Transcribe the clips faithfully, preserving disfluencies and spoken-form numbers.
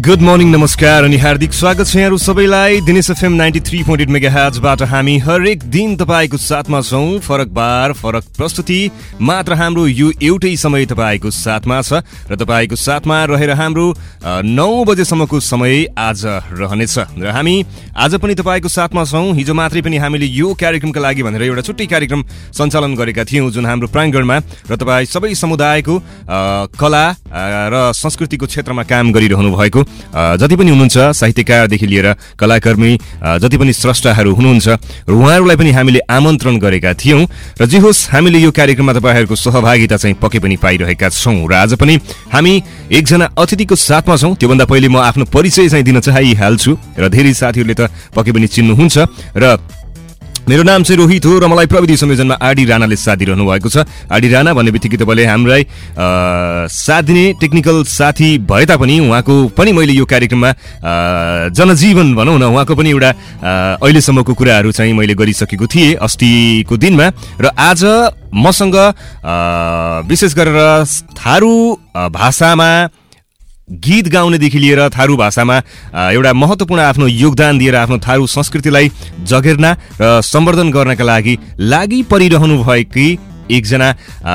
Good morning, नमस्कार अनि हार्दिक स्वागत छ यहाँहरू सबैलाई Dinesh FM ninety three point eight मेगाहर्जबाट। हामी हरेक दिन तपाईँको साथमा छौँ। फरक बार फरक प्रस्तुति मात्र हाम्रो यो एउटै समय तपाईँको साथमा छ र तपाईँको साथमा रहेर हाम्रो नौ बजेसम्मको समय आज रहनेछ र हामी आज पनि तपाईँको साथमा छौँ। हिजो मात्रै पनि हामीले यो कार्यक्रमका लागि भनेर एउटा छुट्टै कार्यक्रम सञ्चालन गरेका थियौँ जुन हाम्रो प्राङ्गणमा र तपाईँ सबै समुदायको कला र संस्कृतिको क्षेत्रमा काम गरिरहनु भएको जति पनि हुनुहुन्छ, साहित्यकारदेखि लिएर कलाकर्मी जति पनि स्रष्टाहरू हुनुहुन्छ र उहाँहरूलाई पनि हामीले आमन्त्रण गरेका थियौँ। र जे होस्, हामीले यो कार्यक्रममा तपाईँहरूको सहभागिता चाहिँ पक्कै पनि पाइरहेका छौँ र आज पनि हामी एकजना अतिथिको साथमा छौँ। त्योभन्दा पहिले म आफ्नो परिचय चाहिँ दिन चाहिहाल्छु र धेरै साथीहरूले त पक्कै पनि चिन्नुहुन्छ र मेरो नाम चाहिँ रोहित हो र मलाई प्रविधि संयोजनमा आडी राणाले साथ दिइरहनु भएको छ। आडी राणा भन्ने बित्तिकै तपाईँले हामीलाई साथ दिने टेक्निकल साथी भए तापनि उहाँको पनि मैले यो कार्यक्रममा जनजीवन भनौँ न, उहाँको पनि एउटा अहिलेसम्मको कुराहरू चाहिँ मैले गरिसकेको थिएँ अस्तिको दिनमा र आज मसँग विशेष गरेर थारू भाषामा गीत गाउनेदेखि लिएर थारू भाषामा एउटा महत्त्वपूर्ण आफ्नो योगदान दिएर आफ्नो थारू संस्कृतिलाई जगेर्ना र सम्वर्धन गर्नका लागि लागि परिरहनु भएकी एकजना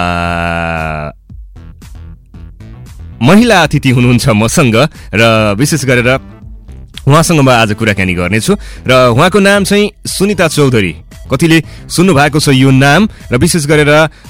महिला अतिथि हुनुहुन्छ मसँग र विशेष गरेर उहाँसँग म आज कुराकानी गर्नेछु र उहाँको नाम चाहिँ सुनिता चौधरी। कतिले सुन्नु भएको छ यो नाम र विशेष गरेर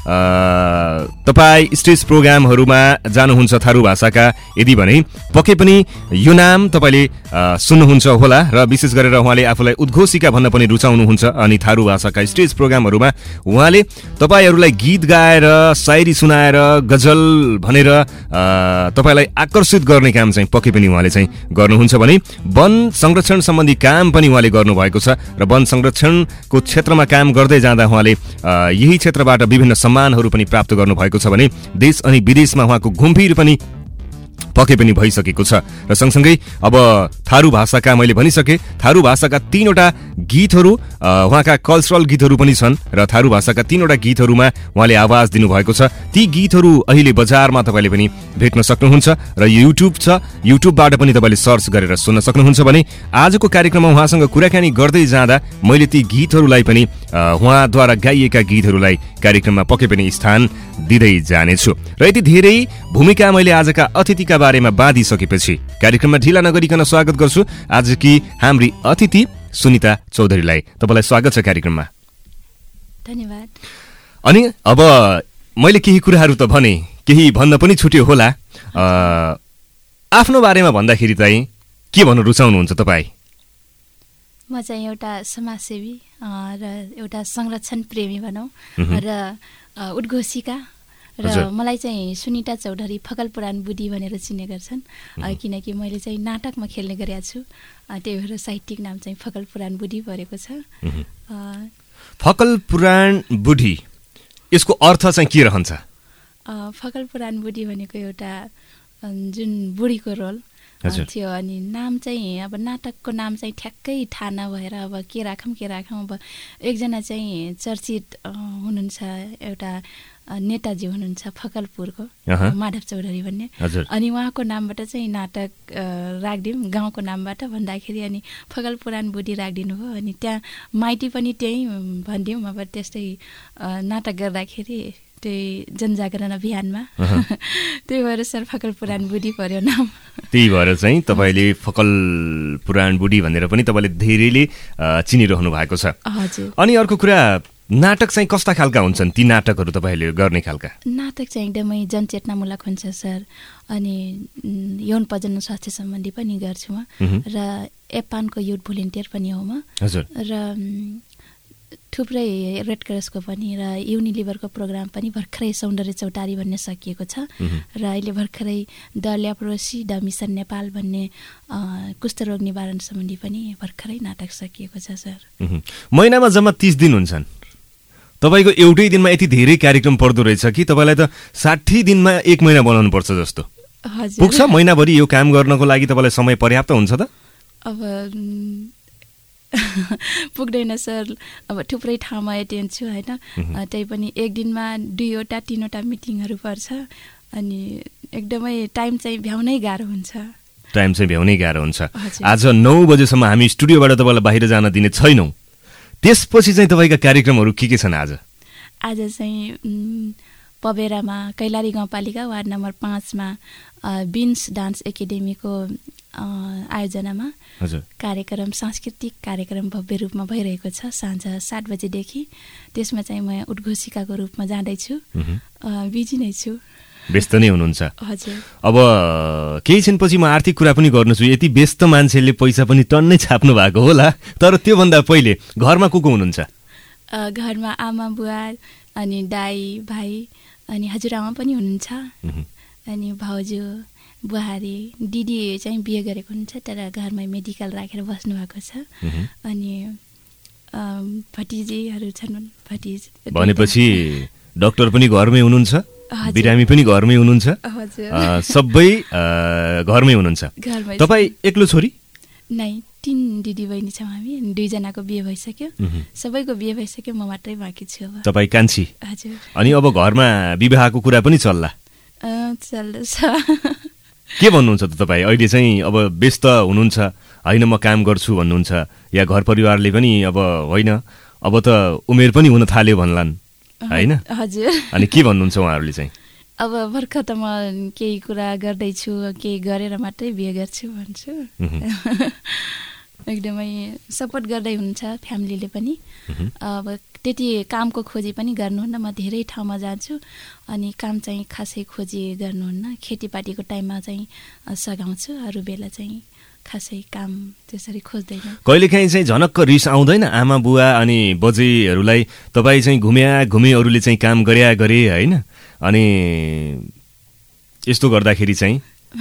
तपाईँ स्टेज प्रोग्रामहरूमा जानुहुन्छ थारू भाषाका यदि भने पक्कै पनि यो नाम तपाईँले सुन्नुहुन्छ होला र विशेष गरेर उहाँले आफूलाई उद्घोषिका भन्न पनि रुचाउनुहुन्छ अनि थारू भाषाका स्टेज प्रोग्रामहरूमा उहाँले तपाईँहरूलाई गीत गाएर शायरी सुनाएर गजल भनेर तपाईँलाई आकर्षित गर्ने काम चाहिँ पक्कै पनि उहाँले चाहिँ गर्नुहुन्छ भने वन संरक्षण सम्बन्धी काम पनि उहाँले गर्नुभएको छ र वन संरक्षणको क्षेत्रमा काम गर्दै जाँदा उहाँले यही क्षेत्रबाट विभिन्न सम्मानहरू पनि प्राप्त गर्नुभएको छ भने देश अनि विदेशमा उहाँको घुमफिर पनि पक्कै पनि भइसकेको छ र सँगसँगै अब थारू भाषाका मैले भनिसकेँ थारू भाषाका तीनवटा गीतहरू उहाँका कल्चरल गीतहरू पनि छन् र थारू भाषाका तीनवटा गीतहरूमा उहाँले आवाज दिनुभएको छ। ती गीतहरू अहिले बजारमा तपाईँले पनि भेट्न सक्नुहुन्छ र युट्युब छ, युट्युबबाट पनि तपाईँले सर्च गरेर सुन्न सक्नुहुन्छ भने आजको कार्यक्रममा उहाँसँग कुराकानी गर्दै जाँदा मैले ती गीतहरूलाई पनि उहाँद्वारा गाइएका गीतहरूलाई कार्यक्रममा पक्कै पनि स्थान दिँदै जानेछु र यति धेरै भूमिका मैले आजका अतिथिका बारेमा बाँधिसकेपछि कार्यक्रममा ढिला नगरिकन स्वागत गर्छु आजकी हाम्री अतिथि सुनिता चौधरीलाई। तपाईँलाई स्वागत छ कार्यक्रममा। धन्यवाद। अनि अब मैले केही कुराहरू त भने, केही भन्न पनि छुट्यो होला। आफ्नो बारेमा भन्दाखेरि चाहिँ के भन्न रुचाउनुहुन्छ तपाईँ? म चाहिँ एउटा समाजसेवी र एउटा संरक्षण प्रेमी भनौँ र उद्घोषिका र मलाई चाहिँ सुनिता चौधरी फकल पुराण बुढी भनेर चिन्ने गर्छन् किनकि मैले चाहिँ नाटकमा खेल्ने गरेको छु। त्यही भएर साहित्यिक नाम चाहिँ फकल पुराण बुढी परेको छ। फकल पुराण बुढी, यसको अर्थ चाहिँ के रहन्छ? फकल पुराण बुढी भनेको एउटा जुन बुढीको रोल थियो अनि नाम चाहिँ अब नाटकको नाम चाहिँ ठ्याक्कै थाहा नभएर अब के राखौँ के राखौँ अब एकजना चाहिँ चर्चित हुनुहुन्छ, एउटा नेताजी हुनुहुन्छ फकलपुरको माधव चौधरी भन्ने, अनि उहाँको नामबाट चाहिँ नाटक राखिदिउँ गाउँको नामबाट भन्दाखेरि अनि फकल पुराण बुढी राखिदिनु भयो। अनि त्यहाँ माइती पनि त्यही भनिदिउँ। अब त्यस्तै नाटक गर्दाखेरि त्यही जनजागरण अभियानमा त्यही भएर सर फकल पुराण बुढी पर्यो नाम। त्यही भएर चाहिँ तपाईँले फकल पुराण बुढी भनेर पनि तपाईँले धेरैले चिनिरहनु भएको छ। हजुर। अनि अर्को कुरा, नाटक चाहिँ कस्ता खालका हुन्छन् ती नाटकहरू तपाईँले गर्ने खालका? नाटक चाहिँ एकदमै जनचेतनामूलक हुन्छ सर। अनि यौन प्रजनन स्वास्थ्य सम्बन्धी पनि गर्छु म र एपानको युथ भोलिन्टियर पनि हो म। हजुर। र थुप्रै रेड क्रसको पनि र युनिलिभरको प्रोग्राम पनि भर्खरै सौन्दर्य चौतारी भन्ने सकिएको छ र अहिले भर्खरै the leprosy the mission Nepal भन्ने कुष्ठरोग निवारण सम्बन्धी पनि भर्खरै नाटक सकिएको छ सर। महिनामा जम्मा तीस दिन हुन्छन्। तपाईँको एउटै दिनमा यति धेरै कार्यक्रम पर्दो रहेछ कि तपाईँलाई त साठी दिनमा एक महिना बनाउनु पर्छ जस्तो पुग्छ? महिनाभरि यो काम गर्नको लागि तपाईँलाई समय पर्याप्त हुन्छ त? अब पुग्दैन सर। अब थुप्रै ठाउँमा एटेन्ड छु होइन, त्यही पनि एक दिनमा दुईवटा तिनवटा मिटिङहरू पर्छ अनि एकदमै टाइम चाहिँ भ्याउनै गाह्रो हुन्छ। टाइम चाहिँ भ्याउनै गाह्रो हुन्छ। आज नौ बजेसम्म हामी स्टुडियोबाट तपाईँलाई बाहिर जान दिने छैनौँ, त्यसपछि चाहिँ तपाईँका कार्यक्रमहरू के के छन् आज? आज चाहिँ पबेरामा कैलाली गाउँपालिका वार्ड नम्बर पाँचमा बिन्स डान्स एकाडेमीको आयोजनामा कार्यक्रम सांस्कृतिक कार्यक्रम भव्य रूपमा भइरहेको छ साँझ सात बजेदेखि। त्यसमा चाहिँ म उद्घोषिकाको रूपमा जाँदैछु, बिजी नै छु। व्यस्त नै हुनुहुन्छ? हजुर। अब केही छिनपछि म आर्थिक कुरा पनि गर्नेछु। यति व्यस्त मान्छेले पैसा पनि टन्नै छाप्नु भएको होला, तर त्योभन्दा पहिले घरमा को को हुनुहुन्छ? घरमा आमा बुवा अनि दाई भाइ अनि हजुरआमा पनि हुनुहुन्छ, अनि भाउजू बुहारी दिदी चाहिँ बिहे गरेको हुन्छ तर घरमै मेडिकल राखेर बस्नु भएको छ, अनि भतिजीहरू छन्। भतिज भनेपछि डाक्टर पनि घरमै हुनुहुन्छ, बिरामी पनि घरमै हुनुहुन्छ, सबै घरमै हुनुहुन्छ। तपाईँ एक्लो छोरी? नै, तीन दिदी बहिनी छौँ हामी, दुईजनाको बिहे भइसक्यो, सबैको बिहे भइसक्यो, म मात्रै बाँकी छु। तपाईँ कान्छी? हजुर। अनि अब घरमा विवाहको कुरा पनि चल्ला? चल्दैछ। के भन्नुहुन्छ त तपाईँ? अहिले चाहिँ अब व्यस्त हुनुहुन्छ, होइन म काम गर्छु भन्नुहुन्छ, या घर परिवारले पनि अब होइन अब त उमेर पनि हुन थाल्यो भन्लान्, होइन? हजुर। अनि के भन्नुहुन्छ उहाँहरूले चाहिँ? अब भर्खर त म केही कुरा गर्दैछु, केही गरेर मात्रै बिहे गर्छु भन्छु। एकदमै सपोर्ट गर्दै हुनुहुन्छ फ्यामिलीले पनि। अब त्यति कामको खोजी पनि गर्नुहुन्न, म धेरै ठाउँमा जान्छु अनि काम चाहिँ खासै खोजी गर्नुहुन्न, खेतीपातीको टाइममा चाहिँ सघाउँछु, अरू बेला चाहिँ खासै काम त्यसरी खोज्दैन। कहिलेकाहीँ चाहिँ झनक्क रिस आउँदैन आमा बुवा अनि बजेहरूलाई? तपाईँ चाहिँ घुम्या घुमे अरूले चाहिँ काम गर्या गरे होइन, अनि यस्तो गर्दाखेरि चाहिँ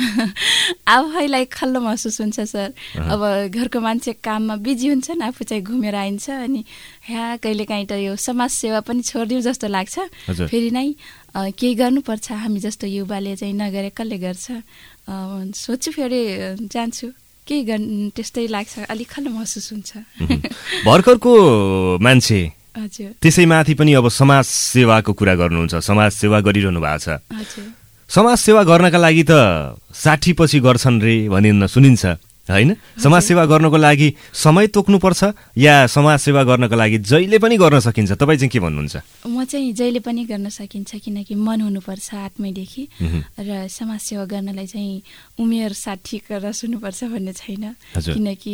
आफैलाई खल्लो महसुस हुन्छ सर। अब घरको मान्छे काममा बिजी हुन्छ नि, आफू चाहिँ घुमेर आइन्छ, अनि ह्या कहिलेकाहीँ त यो समाज सेवा पनि छोडिदिउँ जस्तो लाग्छ। फेरि नै केही गर्नुपर्छ, हामी जस्तो युवाले चाहिँ नगरे कसले गर्छ, सोच्छु फेरि जान्छु, केही गर्नु त्यस्तै लाग्छ, अलिक खल्लो महसुस हुन्छ। भर्खरको मान्छे हजुर, त्यसैमाथि पनि अब समाज सेवाको कुरा गर्नुहुन्छ, समाज सेवा गरिरहनु भएको छ। हजुर। समाज सेवा गर्नका लागि त साठी पछि गर्छन् रे भनिन्न सुनिन्छ, होइन? समाज सेवा गर्नको लागि समय तोक्नुपर्छ या समाज सेवा गर्नको लागि जहिले पनि गर्न सकिन्छ? तपाईँ चाहिँ के भन्नुहुन्छ? म चाहिँ जहिले पनि गर्न सकिन्छ, किनकि मन हुनुपर्छ आत्मैदेखि, र समाज सेवा गर्नलाई चाहिँ उमेर साठी रस हुनुपर्छ भन्ने छैन, किनकि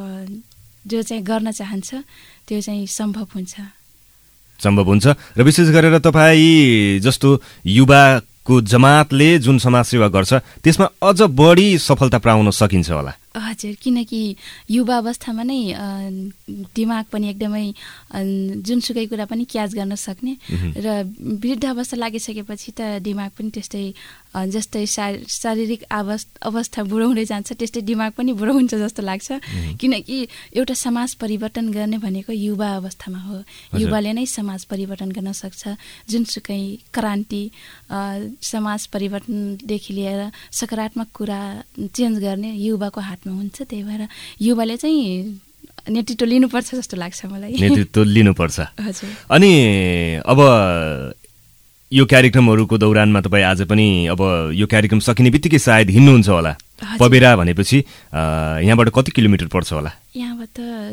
जो चाहिँ गर्न चाहन्छ त्यो चाहिँ सम्भव हुन्छ। सम्भव हुन्छ। र विशेष गरेर तपाईँ जस्तो युवाको जमातले जुन समाज सेवा गर्छ त्यसमा अझ बढी सफलता पाउन सकिन्छ होला? हजुर, किनकि युवा अवस्थामा नै दिमाग पनि एकदमै जुनसुकै कुरा पनि क्याच गर्न सक्ने, र वृद्ध अवस्था लागिसकेपछि त दिमाग पनि त्यस्तै जस्तै शारीरिक अवस्था बुढो हुँदै जान्छ त्यस्तै दिमाग पनि बुढो हुन्छ जस्तो लाग्छ, किनकि एउटा समाज परिवर्तन गर्ने भनेको युवा अवस्थामा हो। युवाले नै समाज परिवर्तन गर्न सक्छ, जुनसुकै क्रान्ति समाज परिवर्तनदेखि लिएर सकारात्मक कुरा चेन्ज गर्ने युवाको हातमा हुन्छ। त्यही भएर युवाले चाहिँ नेतृत्व लिनुपर्छ जस्तो लाग्छ मलाई। नेतृत्व लिनुपर्छ। हजुर। अनि अब यो कार्यक्रमहरूको दौरानमा तपाईँ आज पनि अब यो कार्यक्रम सकिने बित्तिकै सायद हिँड्नुहुन्छ होला? पबेरा भनेपछि यहाँबाट कति किलोमिटर पर्छ होला? यहाँबाट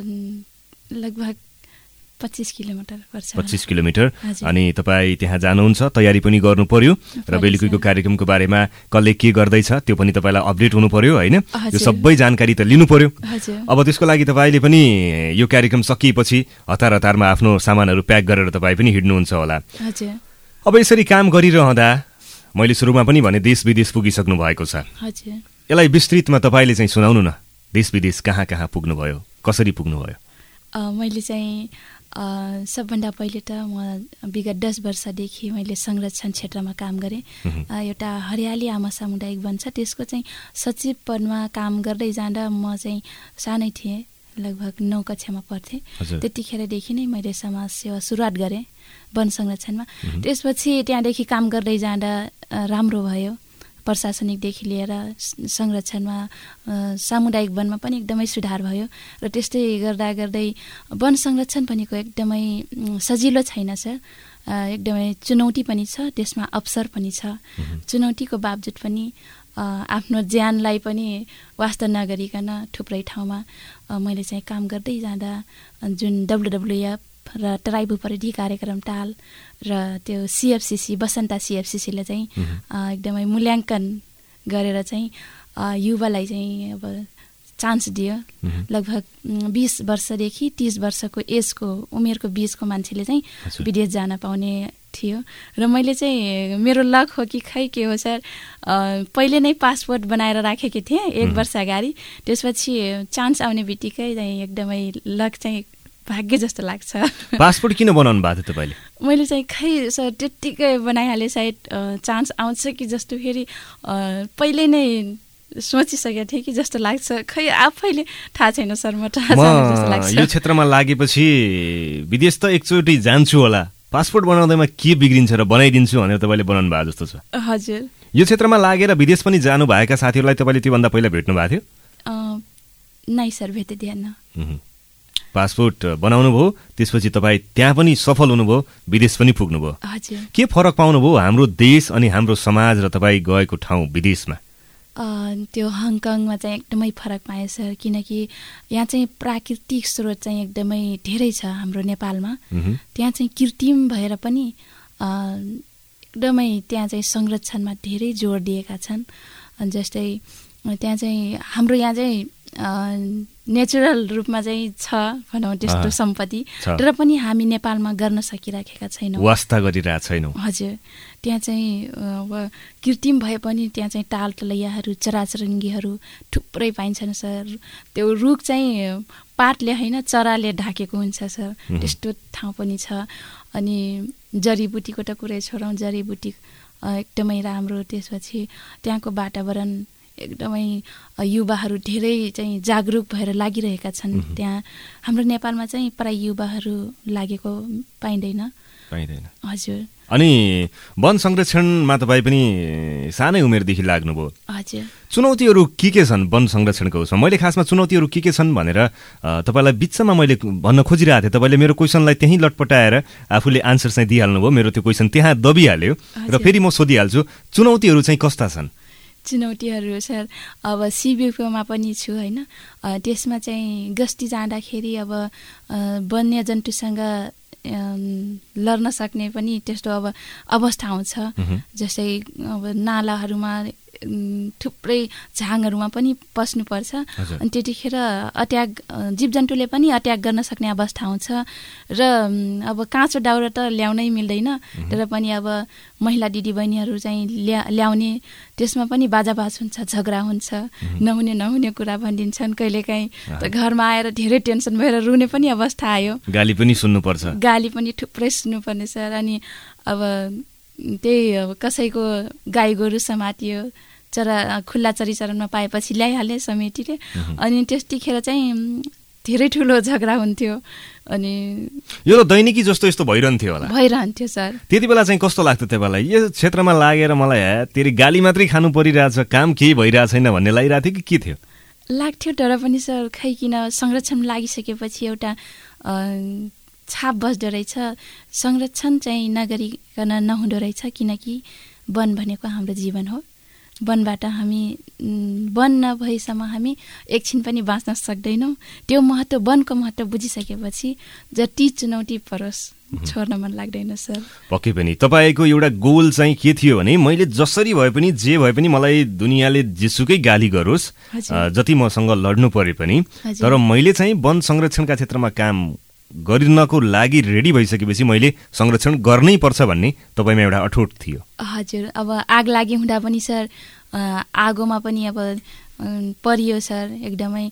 लगभग पच्चिस किलोमिटर पर्छ। पच्चिस किलोमिटर। अनि तपाईँ त्यहाँ जानुहुन्छ, तयारी पनि गर्नु पर्यो, र बेलुकीको कार्यक्रमको बारेमा कसले के गर्दैछ त्यो पनि तपाईँलाई अपडेट हुनु पर्यो, होइन? यो सबै जानकारी त लिनु पर्यो। अब त्यसको लागि तपाईँले पनि यो कार्यक्रम सकिएपछि हतार हतारमा आफ्नो सामानहरू प्याक गरेर तपाईँ पनि हिँड्नुहुन्छ होला? हजुर। अब यसरी काम गरिरहँदा मैले सुरुमा पनि भने देश विदेश पुगिसक्नु भएको छ। हजुर। यसलाई विस्तृतमा तपाईँले चाहिँ सुनाउनु न, देश विदेश कहाँ कहाँ पुग्नुभयो, कसरी पुग्नुभयो? मैले चाहिँ सबभन्दा पहिले त म विगत दस वर्षदेखि मैले संरक्षण क्षेत्रमा काम गरेँ। एउटा हरियाली आमा सामुदायिक वन छ, त्यसको चाहिँ सचिव पदमा काम गर्दै जाँदा म चाहिँ सानै थिएँ, लगभग नौ कक्षामा पढ्थेँ। त्यतिखेरदेखि नै मैले समाज सेवा सुरुवात गरेँ वन संरक्षणमा। त्यसपछि त्यहाँदेखि काम गर्दै जाँदा राम्रो भयो, प्रशासनिकदेखि लिएर संरक्षणमा सामुदायिक वनमा पनि एकदमै सुधार भयो, र त्यस्तै गर्दा गर्दै वन संरक्षण भनेको एकदमै सजिलो छैन सर, एकदमै चुनौती पनि छ, त्यसमा अवसर पनि छ। चुनौतीको बावजुद पनि आफ्नो ज्यानलाई पनि वास्ता नगरिकन थुप्रै ठाउँमा मैले चाहिँ काम गर्दै जाँदा जुन डब्लुडब्लुएफ र ट्राइबल परिधि कार्यक्रम टाल र त्यो सिएफसिसी बसन्ता सिएफसिसीले चाहिँ एकदमै मूल्याङ्कन गरेर चाहिँ युवालाई चाहिँ अब चान्स दियो। लगभग बिस वर्षदेखि तीस वर्षको एजको उमेरको बिचको मान्छेले चाहिँ विदेश जान पाउने थियो र मैले चाहिँ मेरो लक हो कि खै के हो सर, पहिले नै पासपोर्ट बनाएर राखेकी थिएँ एक वर्ष अगाडि। त्यसपछि चान्स आउने बित्तिकै चाहिँ एकदमै लक चाहिँ भाग्य जस्तो लाग्छ। पासपोर्ट किन बनाउनु भएको थियो तपाईँले? मैले चाहिँ खै सर त्यत्तिकै बनाइहालेँ, सायद चान्स आउँछ कि जस्तो फेरि पहिले नै सोचिसकेको थिएँ कि जस्तो लाग्छ, खै आफैले थाहा छैन सर। म यो क्षेत्रमा लागेपछि विदेश त एकचोटि जान्छु होला, पासपोर्ट बनाउँदैमा के बिग्रिन्छ र बनाइदिन्छु भनेर तपाईँले बनाउनु भएको जस्तो छ। हजुर। यो क्षेत्रमा लागेर विदेश पनि जानुभएका साथीहरूलाई तपाईँले त्योभन्दा पहिला भेट्नु भएको थियो? नै सर, भेटिदिएन। पासपोर्ट बनाउनु भयो, त्यसपछि तपाईँ त्यहाँ पनि सफल हुनुभयो, विदेश पनि पुग्नुभयो। हजुर। के फरक पाउनुभयो हाम्रो देश अनि हाम्रो समाज र तपाईँ गएको ठाउँ विदेशमा? त्यो हङकङमा चाहिँ एकदमै फरक पाएँ सर, किनकि यहाँ चाहिँ प्राकृतिक स्रोत चाहिँ एकदमै धेरै छ। हाम्रो नेपालमा त्यहाँ चाहिँ कृत्रिम भएर पनि एकदमै त्यहाँ चाहिँ संरक्षणमा धेरै जोड दिएका छन्। जस्तै त्यहाँ चाहिँ हाम्रो यहाँ चाहिँ नेचुरल रूपमा चाहिँ छ भनौँ त्यस्तो सम्पत्ति, तर पनि हामी नेपालमा गर्न सकिराखेका छैनौँ, वास्ता गरिरहेका छैनौँ। हजुर। त्यहाँ चाहिँ अब कृत्रिम भए पनि त्यहाँ चाहिँ टाल तलैयाहरू चराचुरुङ्गीहरू थुप्रै पाइन्छन् सर। त्यो रुख चाहिँ पातले होइन चराले ढाकेको हुन्छ सर, त्यस्तो ठाउँ पनि छ। अनि जडीबुटीको त कुरै छोडौँ, जडीबुटी एकदमै राम्रो। त्यसपछि त्यहाँको वातावरण एकदमै युवाहरू धेरै चाहिँ जागरुक भएर लागिरहेका छन्। त्यहाँ हाम्रो नेपालमा चाहिँ प्राय युवाहरू लागेको पाइँदैन पाइँदैन हजुर। अनि वन संरक्षणमा तपाईँ पनि सानै उमेरदेखि लाग्नुभयो। हजुर। चुनौतीहरू के के छन् वन संरक्षणको उसमा? मैले खासमा चुनौतीहरू के के छन् भनेर तपाईँलाई बिचमा मैले भन्न खोजिरहेको थिएँ। तपाईँले मेरो क्वेसनलाई त्यहीँ लटपटाएर आफूले आन्सर चाहिँ दिइहाल्नुभयो, मेरो त्यो क्वेसन त्यहाँ दबिहाल्यो र फेरि म सोधिहाल्छु, चुनौतीहरू चाहिँ कस्ता छन्? चुनौतीहरू सर, अब सिबिएफमा पनि छु होइन, त्यसमा चाहिँ गस्ती जाँदाखेरि अब वन्यजन्तुसँग लड्न सक्ने पनि त्यस्तो अब अवस्था आउँछ। जस्तै अब नालाहरूमा थुप्रै झाङहरूमा पनि पस्नुपर्छ, अनि त्यतिखेर अट्याक जीवजन्तुले पनि अट्याक गर्न सक्ने अवस्था आउँछ। र अब काँचो दाउरा त ल्याउनै मिल्दैन, तर पनि अब महिला दिदीबहिनीहरू चाहिँ ल्या ल्याउने त्यसमा पनि बाजाबाज हुन्छ, झगडा हुन्छ, नहुने नहुने कुरा भनिदिन्छन्। कहिलेकाहीँ त घरमा आएर धेरै टेन्सन भएर रुने पनि अवस्था आयो, गाली पनि सुन्नुपर्छ, गाली पनि थुप्रै सुन्नुपर्ने सर। अनि अब त्यही अब कसैको गाई गोरु समातियो, चरा खुल्ला चरीचरणमा पाएपछि ल्याइहाले समेटीले, अनि त्यतिखेर चाहिँ धेरै ठुलो झगडा हुन्थ्यो। अनि यो त दैनिकी जस्तो यस्तो भइरहन्थ्यो होला? भइरहन्थ्यो सर। त्यति बेला चाहिँ कस्तो लाग्थ्यो तपाईँलाई? यो क्षेत्रमा लागेर मलाई हे तेरि गाली मात्रै खानु परिरहेछ, काम केही भइरहेको छैन भन्ने लागिरहेको थियो कि के थियो? लाग्थ्यो, तर पनि सर खै किन संरक्षण लागिसकेपछि एउटा छाप बस्दो रहेछ। संरक्षण चाहिँ नगरिकन नहुँदो रहेछ, किनकि वन भनेको हाम्रो जीवन हो। वनबाट हामी वन नभएसम्म हामी एकछिन पनि बाँच्न सक्दैनौँ। त्यो महत्त्व, वनको महत्त्व बुझिसकेपछि जति चुनौती परोस् छोड्न मन लाग्दैन सर। पक्कै पनि तपाईँको एउटा गोल चाहिँ के थियो भने मैले जसरी भए पनि जे भए पनि मलाई दुनियाँले जेसुकै गाली गरोस्, जति मसँग लड्नु परे पनि, तर मैले चाहिँ वन संरक्षणका क्षेत्रमा काम गरिनको लागि रेडी भइसकेपछि मैले संरक्षण गर्नै पर्छ भन्ने तपाईँमा एउटा अठोट थियो। हजुर। अब आग लागि हुँदा पनि सर, आगोमा पनि अब परियो सर, एकदमै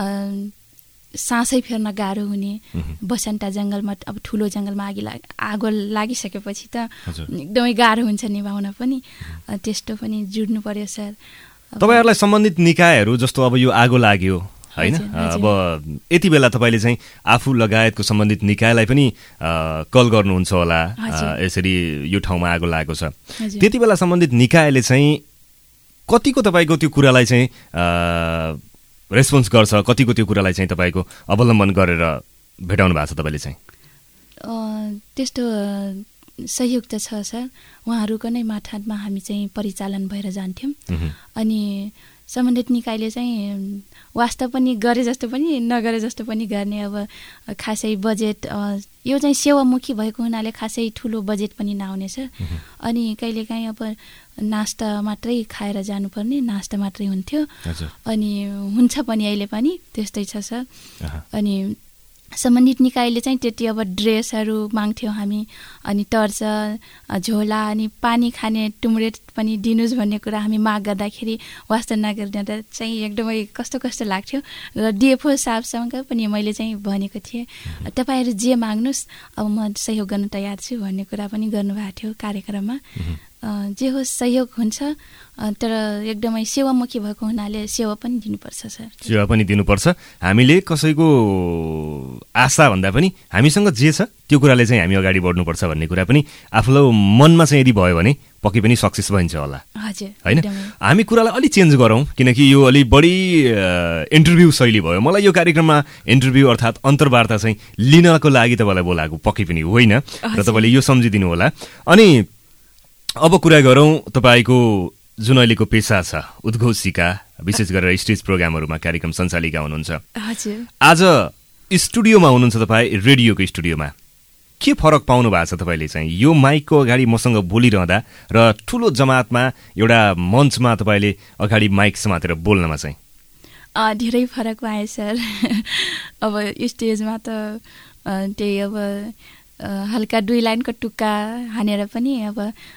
सासै फेर्न गाह्रो हुने। बसन्ता जङ्गलमा अब ठुलो जङ्गलमा आगी लाग आगो लागिसकेपछि त एकदमै गाह्रो हुन्छ निभाउन पनि, त्यस्तो पनि जुड्नु पर्यो सर। तपाईँहरूलाई सम्बन्धित निकायहरू जस्तो अब यो आगो लाग्यो होइन, अब यति बेला तपाईँले चाहिँ आफू लगायतको सम्बन्धित निकायलाई पनि कल गर्नुहुन्छ होला, यसरी यो ठाउँमा आगो लागेको छ। त्यति बेला सम्बन्धित निकायले चाहिँ कतिको तपाईँको त्यो कुरालाई चाहिँ रेस्पोन्स गर्छ, कतिको त्यो कुरालाई चाहिँ तपाईँको अवलम्बन गरेर भेटाउनु भएको छ तपाईँले चाहिँ? त्यस्तो सहयोग त छ सर, उहाँहरूको नै मार्फतमा हामी चाहिँ परिचालन भएर जान्थ्यौँ। अनि सम्बन्धित निकायले चाहिँ वास्ता पनि गरे जस्तो पनि नगरे जस्तो पनि गर्ने, अब खासै बजेट यो चाहिँ सेवामुखी भएको हुनाले खासै ठुलो बजेट पनि नआउनेछ। अनि कहिलेकाहीँ अब नास्ता मात्रै खाएर जानुपर्ने, नास्ता मात्रै हुन्थ्यो। अनि हुन्छ पनि अहिले पनि त्यस्तै छ सर। अनि सम्बन्धित निकायले चाहिँ त्यति अब ड्रेसहरू माग्थ्यौँ हामी, अनि टर्च, झोला, अनि पानी खाने टुम्रेट पनि दिनुहोस् भन्ने कुरा हामी माग गर्दाखेरि वास्ता नगर्दा चाहिँ एकदमै कस्तो कस्तो लाग्थ्यो। र डिएफओ साहबसँग पनि मैले चाहिँ भनेको थिएँ, तपाईँहरू जे माग्नुहोस् अब म सहयोग गर्न तयार छु भन्ने कुरा पनि गर्नुभएको थियो कार्यक्रममा। जे होस् सहयोग हुन्छ, तर एकदमै सेवामुखी भएको हुनाले सेवा पनि दिनुपर्छ सर। सेवा पनि दिनुपर्छ। हामीले कसैको आशा भन्दा पनि हामीसँग जे छ त्यो कुराले चाहिँ हामी अगाडि बढ्नुपर्छ भन्ने कुरा पनि आफ्नो मनमा चाहिँ यदि भयो भने पक्कै पनि सक्सेस भइन्छ होला। हजुर, होइन? हामी कुरालाई अलि चेन्ज गरौँ, किनकि यो अलि बढी इन्टरभ्यू शैली भयो। मलाई यो कार्यक्रममा इन्टरभ्यू अर्थात् अन्तर्वार्ता चाहिँ लिनको लागि तपाईँलाई बोलाएको पक्कै पनि होइन, र तपाईँले यो सम्झिदिनु होला। अनि अब कुरा गरौँ तपाईँको जुन अहिलेको पेसा छ उद्घोषिका, विशेष गरेर स्टेज प्रोग्रामहरूमा कार्यक्रम सञ्चालिका हुनुहुन्छ। हजुर। आज स्टुडियोमा हुनुहुन्छ तपाईँ, रेडियोको स्टुडियोमा। के फरक पाउनु भएको छ तपाईँले चाहिँ यो माइकको अगाडि मसँग बोलिरहँदा र ठुलो जमातमा एउटा मञ्चमा तपाईँले अगाडि माइक समातेर बोल्नमा चाहिँ? धेरै फरक पाएँ सर। अब स्टेजमा त त्यही अब हल्का दुई लाइनको टुक्का हानेर पनि अब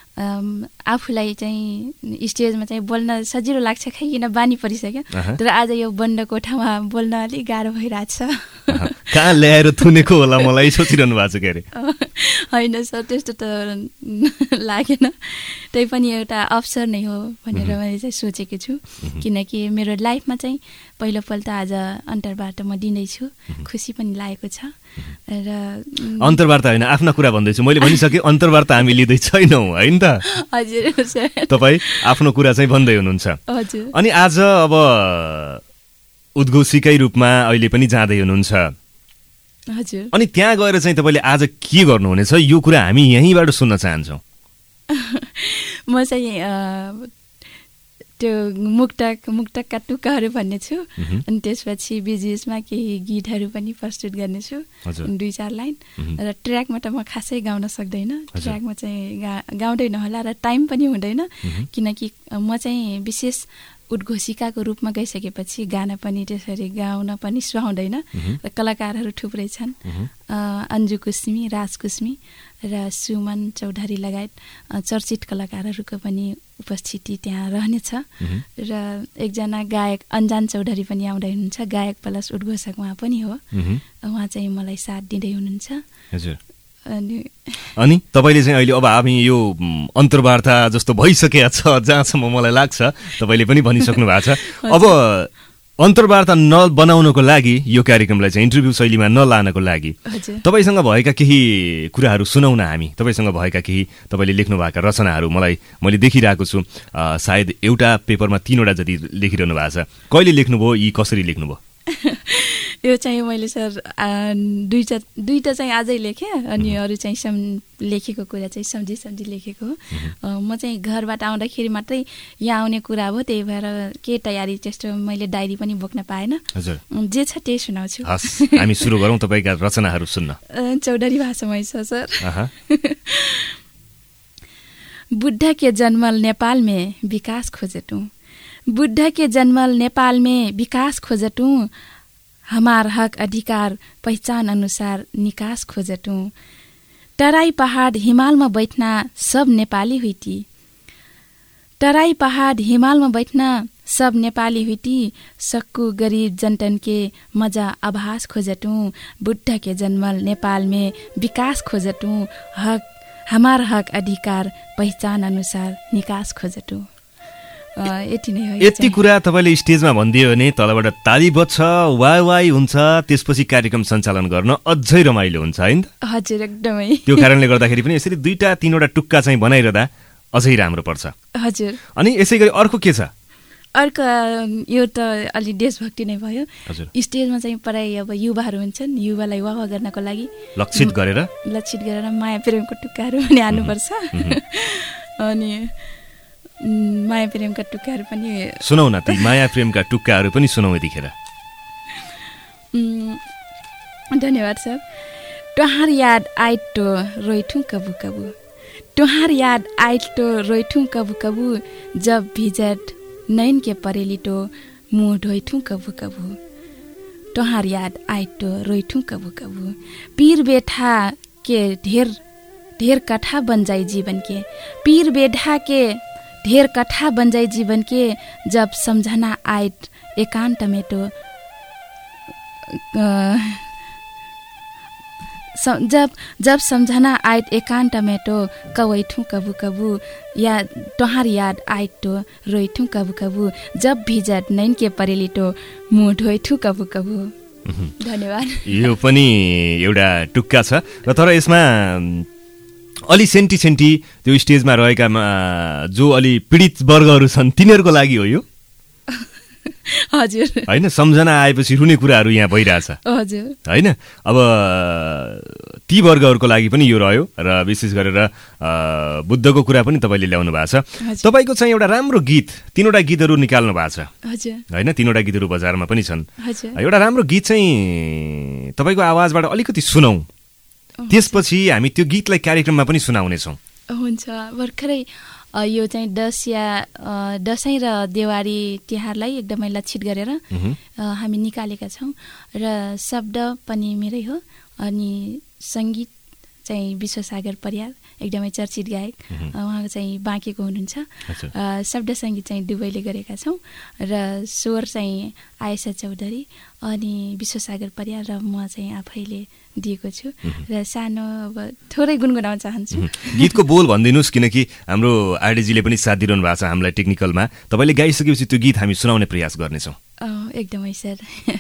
आफूलाई चाहिँ स्टेजमा चाहिँ बोल्न सजिलो लाग्छ, खै किन बानी परिसक्यो। तर आज यो बन्द कोठामा बोल्न अलिक गाह्रो भइरहेछ। कहाँ ल्याएर थुनेको होला मलाई सोचिरहनु भएको छ के अरे? होइन सर, त्यस्तो त लागेन, त्यही पनि एउटा अवसर नै हो भनेर मैले चाहिँ सोचेको छु। किनकि मेरो लाइफमा चाहिँ पहिलोपल्ट आज अन्तर्वार्ता म दिँदैछु, खुसी पनि लागेको छ। र अन्तर्वार्ता होइन, आफ्ना कुरा भन्दैछु मैले, भनिसकेँ अन्तर्वार्ता हामी लिँदै छैनौँ, होइन त? हजुर। तपाईँ आफ्नो कुरा चाहिँ भन्दै हुनुहुन्छ। हजुर। अनि आज अब उद्घोषिकै रूपमा अहिले पनि जाँदै हुनुहुन्छ। हजुर। अनि त्यहाँ गएर चाहिँ तपाईँले आज के गर्नुहुनेछ, यो कुरा हामी यहीँबाट सुन्न चाहन्छौँ। म चाहिँ त्यो मुक्तक मुक्तकका टुक्काहरू भन्ने छु, अनि त्यसपछि बिचबिचमा केही गीतहरू पनि प्रस्तुत गर्नेछु, दुई चार लाइन। र ट्र्याकमा त म खासै गाउन सक्दैन, ट्र्याकमा चाहिँ गा गाउँदै नहोला र टाइम पनि हुँदैन, किनकि म चाहिँ विशेष उद्घोषिकाको रूपमा गइसकेपछि गाना पनि त्यसरी गाउन पनि सुहाउँदैन। र कलाकारहरू थुप्रै छन्, अन्जु कुस्मी, राज कुस्मी र सुमन चौधरी लगायत चर्चित कलाकारहरूको पनि उपस्थिति त्यहाँ रहनेछ। र एकजना गायक अन्जान चौधरी पनि आउँदै हुनुहुन्छ, गायक प्लस उद्घोषक उहाँ पनि हो। उहाँ चाहिँ मलाई साथ दिँदै हुनुहुन्छ। हजुर। अनि अनि तपाईँले चाहिँ अहिले अब हामी यो अन्तर्वार्ता जस्तो भइसकेको छ जहाँसम्म मलाई लाग्छ, तपाईँले पनि भनिसक्नु भएको छ। अब अन्तर्वार्ता नबनाउनको लागि, यो कार्यक्रमलाई चाहिँ इन्टरभ्यू शैलीमा नलानको लागि तपाईँसँग भएका केही कुराहरू सुनाउन हामी। तपाईँसँग भएका केही तपाईँले लेख्नुभएका रचनाहरू मलाई मैले देखिरहेको छु, सायद एउटा पेपरमा तीनवटा जति लेखिरहनु भएको छ। कहिले लेख्नुभयो, यी कसरी लेख्नुभयो? यो चाहिँ मैले सर दुईवटा दुईवटा चाहिँ आजै लेखेँ, अनि अरू चाहिँ सम लेखेको कुरा चाहिँ सम्झी सम्झी लेखेको हो। म चाहिँ घरबाट आउँदाखेरि मात्रै यहाँ आउने कुरा हो, त्यही भएर के तयारी त्यस्तो मैले डायरी पनि बोक्न पाएन। हजुर। जे छ त्यही सुनाउँछु। हस्, हामी सुरु गरौँ तपाईँका रचनाहरू सुन्न। चौधरी भाषामै छ सर। बुद्ध के जन्मल नेपाल में विकास खोजटूं, बुद्ध के जन्मल नेपाल में विकास खोजटूं, हमार हक अधिकार पहचान अनुसार निकास खोजटूं। तराई पहाड़ हिमाल में बैठना सब नेपाली हुईटी, तराई पहाड़ हिमाल में बैठना सब नेपाली हुईटी, सक्कू गरीब जनतन के मजा आभास खोजटूं, बुद्ध के जन्मल नेपाल में विकास खोजटूं, हक हमार हक अधिकार पहचान अनुसार निकास खोजटूं। यति नै हो। यति कुरा तपाईँले स्टेजमा भनिदियो भने तलबाट ताली बज्छ, वाइ वाइ हुन्छ, त्यसपछि कार्यक्रम सञ्चालन गर्न अझै रमाइलो हुन्छ, होइन? हजुर, एकदमै। त्यो कारणले गर्दाखेरि पनि यसरी दुईटा तीनवटा टुक्का चाहिँ बनाइरहँदा अझै राम्रो पर्छ। हजुर। अनि यसै गरी अर्को के छ? अर्को यो त अलि देशभक्ति नै भयो। स्टेजमा चाहिँ प्राय अब युवाहरू हुन्छन्, युवालाई वाह गर्नको लागि लक्षित गरेर लक्षित गरेर माया प्रेमको टुक्काहरू पनि हाल्नुपर्छ। अनि माया प्रेमका टुक्काहरू पनि सुनाउ न, ती माया प्रेमका टुक्काहरू पनि सुनाउ यतिखेर। धन्यवाद सर। तुहार याद आए तो रोइठूं कबू कबू, तुहार याद आए तो रोइठूं कबू कबू, जब भिजट नैन के परेली तो मुँह ढोइठूं कबू कबू। तुहार याद आए तो रोइठूं कबू कबू, पीर बेठा के ढेर ढेर कथा बन जाए जीवन के, पीर बेठा के ढेर कथा बन जाए जीवन के, जब समझना आए एकांत में तो जब जब समझना आए एकांत में तो कवैठूं कबू कबू, या तुहार याद आए तो रोइठूं कबू कबू, जब भिजट नैन के परेली तो मुँह ढोइठूं कबू कबू। धन्यवाद। यो पनि एउटा टुक्का छ र तर यसमा अलि सेन्टी सेन्टी त्यो स्टेजमा रहेका जो अलि पीडित वर्गहरू छन् तिनीहरूको लागि हो यो। हजुर हैन, सम्झना आएपछि रुने कुराहरू यहाँ भइरहेछ। हजुर हैन, अब ती वर्गहरूको लागि पनि यो रह्यो र विशेष गरेर बुद्धको कुरा पनि तपाईँले ल्याउनु भएको छ। तपाईँको चाहिँ एउटा राम्रो गीत, तीनवटा गीतहरू निकाल्नु भएको छ। हजुर हैन, तीनवटा गीतहरू बजारमा पनि छन्। हजुर एउटा राम्रो गीत चाहिँ तपाईँको आवाजबाट अलिकति सुनौ, त्यसपछि हामी त्यो गीतलाई कार्यक्रममा पनि सुनाउनेछौँ। हुन्छ। भर्खरै यो चाहिँ दसैँ दसैँ र देवारी तिहारलाई एकदमै लक्षित गरेर हामी निकालेका छौँ र शब्द पनि मेरै हो अनि सङ्गीत चाहिँ विश्वसागर परियार एकदमै चर्चित गायक, उहाँको चाहिँ बाँकेको हुनुहुन्छ। शब्द सङ्गीत चाहिँ दुवैले गरेका छौँ र स्वर चाहिँ आयशा चौधरी अनि विश्वसागर परियार र म चाहिँ आफैले दिएको छु र सानो अब थोरै गुनगुनाउन चाहन्छु। गीतको बोल भनिदिनुहोस्, किनकि हाम्रो आरडीजीले पनि साथ दिइरहनु भएको छ हामीलाई टेक्निकलमा। तपाईँले गाइसकेपछि त्यो गीत हामी सुनाउने प्रयास गर्नेछौँ। एकदमै सर।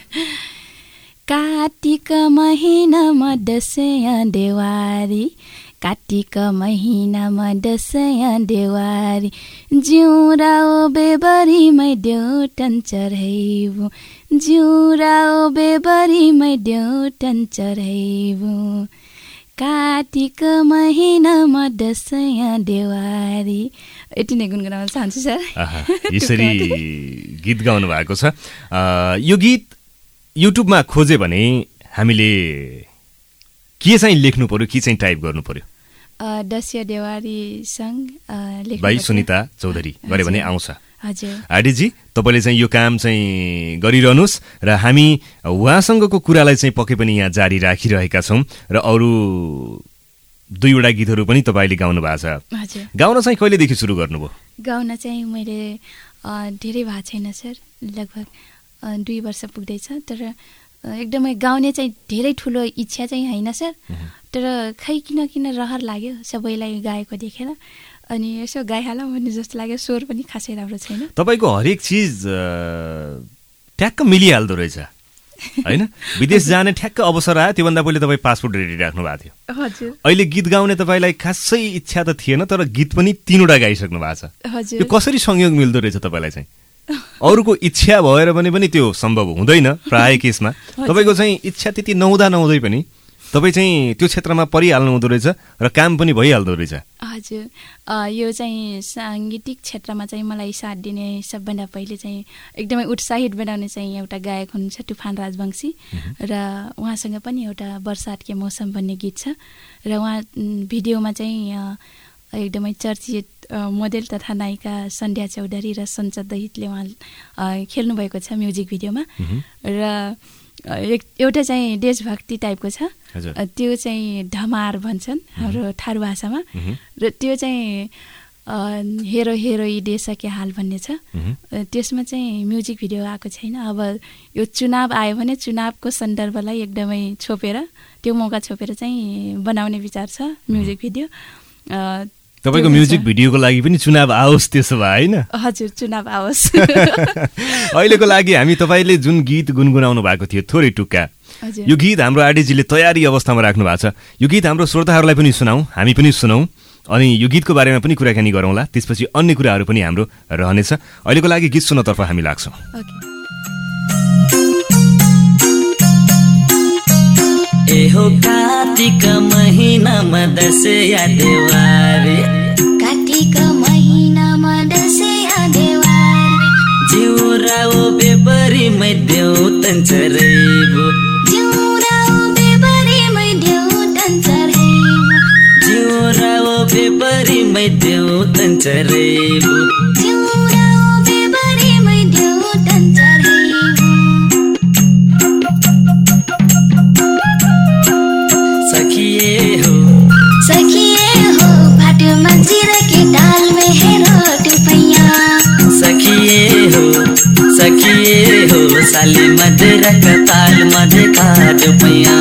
कार्तिक महिनामा दसैँ देवारी, कार्तिक महिनामा दसैँ देवारी, जिउराओ बेबरीमै देउटन चढाइबु, जिउराओ बेबरीमै देउटन चढाइबु, कार्तिक महिनामा दसैँ देवारी। यति नै गुनगुनाउन चाहन्छु सर। यसरी गीत गाउनु भएको छ। यो गीत युट्युबमा खोजे भने हामीले के चाहिँ लेख्नु पर्यो, के चाहिँ टाइप गर्नु पर्यो? दस्य देवारी सङ्ग भाइ सुनिता चौधरी गरे भने आउँछ। हजुर आरडीजी, तपाईँले चाहिँ यो काम चाहिँ गरिरहनुहोस् र हामी उहाँसँगको कुरालाई चाहिँ पक्कै पनि यहाँ जारी राखिरहेका छौँ र अरू दुईवटा गीतहरू पनि तपाईँले गाउनु भएको छ। हजुर। गाउन चाहिँ कहिलेदेखि सुरु गर्नुभयो? गाउन चाहिँ मैले धेरै भएको छैन सर, लगभग दुई वर्ष पुग्दैछ, तर एकदमै गाउने चाहिँ धेरै ठुलो इच्छा चाहिँ होइन सर, तर खै किन किन रहर लाग्यो सबैलाई गाएको देखेर अनि यसो गाइहालौँ भन्ने जस्तो लाग्यो। स्वर पनि खासै राम्रो छैन। तपाईँको हरेक चिज ठ्याक्क मिलिहाल्दो रहेछ होइन? विदेश जाने ठ्याक्क अवसर आयो, त्योभन्दा पहिले तपाईँ पासपोर्ट रेडी राख्नु भएको थियो। हजुर। अहिले गीत गाउने तपाईँलाई खासै इच्छा त थिएन, तर गीत पनि तीनवटा गाइसक्नु भएको छ। हजुर। यो कसरी संयोग मिल्दो रहेछ तपाईँलाई चाहिँ? अरूको इच्छा भएर भने पनि त्यो सम्भव हुँदैन प्राय केसमा। तपाईँको चाहिँ इच्छा त्यति नहुँदा नहुँदै पनि तपाईँ चाहिँ त्यो क्षेत्रमा परिहाल्नु हुँदो रहेछ र काम पनि भइहाल्दो रहेछ। हजुर। यो चाहिँ साङ्गीतिक क्षेत्रमा चाहिँ मलाई साथ दिने सबभन्दा पहिले चाहिँ एकदमै उत्साहित बनाउने चाहिँ एउटा गायक हुनुहुन्छ तुफान राजवंशी र उहाँसँग पनि एउटा बरसात के मौसम भन्ने गीत छ र उहाँ भिडियोमा चाहिँ एकदमै चर्चित मोडेल तथा नायिका सन्ध्या चौधरी र सञ्चत दहितले उहाँ खेल्नुभएको छ म्युजिक भिडियोमा र एक एउटा चाहिँ देशभक्ति टाइपको छ, त्यो चाहिँ धमार भन्छन् हाम्रो थारू भाषामा र त्यो चाहिँ हेरो हेरोई देशके हाल भन्ने छ। त्यसमा चाहिँ म्युजिक भिडियो आएको छैन। अब यो चुनाव आयो भने चुनावको सन्दर्भलाई एकदमै छोपेर त्यो मौका छोपेर चाहिँ बनाउने विचार छ म्युजिक भिडियो। तपाईँको म्युजिक भिडियोको लागि पनि चुनाव आओस् त्यसो भए होइन? हजुर, चुनाव आओस्। अहिलेको लागि हामी तपाईँले जुन गीत गुनगुनाउनु भएको थियो थोरै टुक्का, यो गीत हाम्रो आरडीजीले तयारी अवस्थामा राख्नु भएको छ। यो गीत हाम्रो श्रोताहरूलाई पनि सुनाऊ, हामी पनि सुनौ अनि यो गीतको बारेमा पनि कुराकानी गरौँला, त्यसपछि अन्य कुराहरू पनि हाम्रो रहनेछ। अहिलेको लागि गीत सुन्नतर्फ हामी लाग्छौँ। ए हो कार्तिक महिनामा दसैँ या देवारे, कार्तिक महिनामा दसैँ या देवारे, जिउरा ओ बेपरी मै देउ तन्चरेबो, जिउरा ओ बेपरी मै देउ तन्चरेबो, जिउरा ओ बेपरी मै देउ तन्चरेबो, जिउरा ओ बेपरी मै देउ तन्चरेबो। सखिए हो सखिए हो भाटोमा जिरके डालमा हेरो टुपैया, सखिए हो सखिए हो साली मधुरका तालमा देखा टुपैया।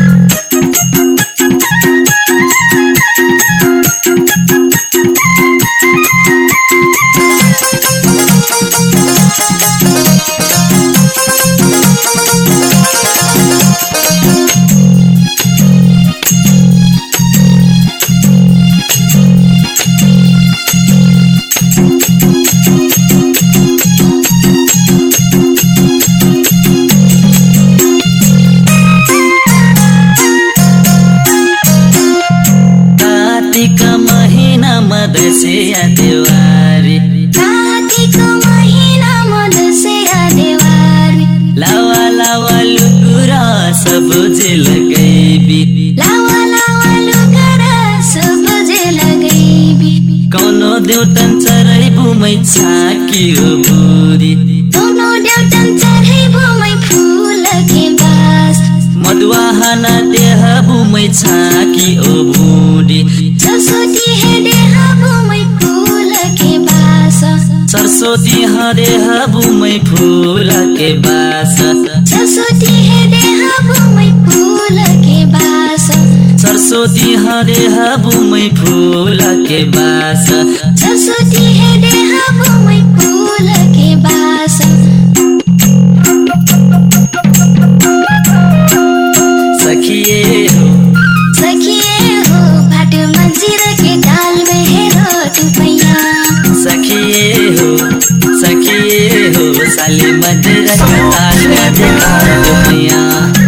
दसैँ या देवारे, कार्तिक महिनामा दसैँ या देवारे, लावा लावा लुकुरा सब जे लगैबी, लावा लावा लुकुरा सब जे लगैबी, कौनो देउतन चरै बुमै छाकी हो बुरी, कौनो देउतन चरै बुमै फूल के बास, मधुवाहना देह बुमै छाकी ओ बुढी, सरस्वती हे देह बुमै फूल के बास, सरस्वती देह बुमै फूल के बास, सरस्वती हे देह बुमै फूल के बास, सरस्वती देह बुमै फूल के बास, सरस्वती हे देह बुमै फूल के बास। सखिए हो सखिए हो भाटोमा जिरके डालमा हेरो टुपैया, सखिए हो सखिए हो साली मधुरका तालमा देखा टुपैया।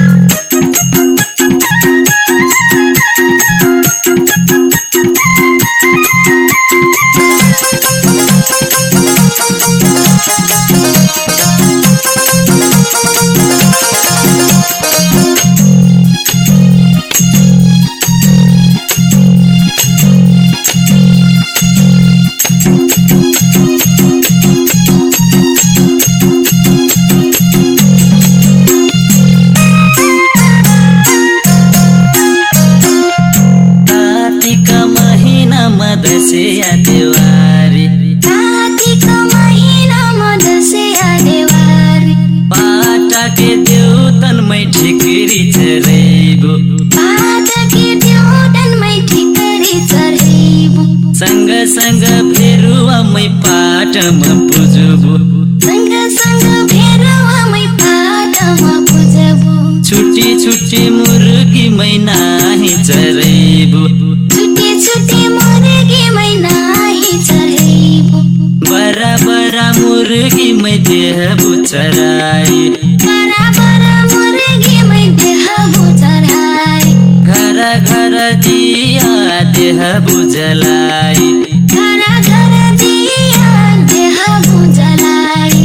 दसैँ या देवारे, कार्तिक महिनामा दसैँ या देवारे, पाटाके देउतनमै ठिकरी चरेबो, पाटाके देउतनमै ठिकरी चरेबो, सँग सँग फेरुवामै पाटमा पुजबो, सँग सँग फेरुवामै पाटमा पुजबो, छुट्टी छुट्टी मुर्गीमै नाही चरेबो, छुट्टी छुट्टी मुर्गीमै नाही चरेबो, बरा बरा मुर्गीमै देह बुचराई, बरा बरा मुर्गीमै देह बुचराई, घर घर दिया देह बुझलाई, घर घर दिया देह बुझलाई।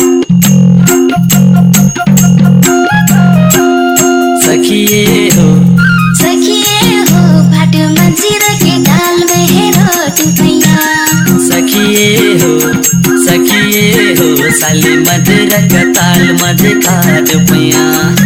सखिए हो सखिए हो भाटोमा जिरके डालमा हेरो टुपैया, सखिए हो सखिए हो साली मधुरका तालमा देखा टुपैया।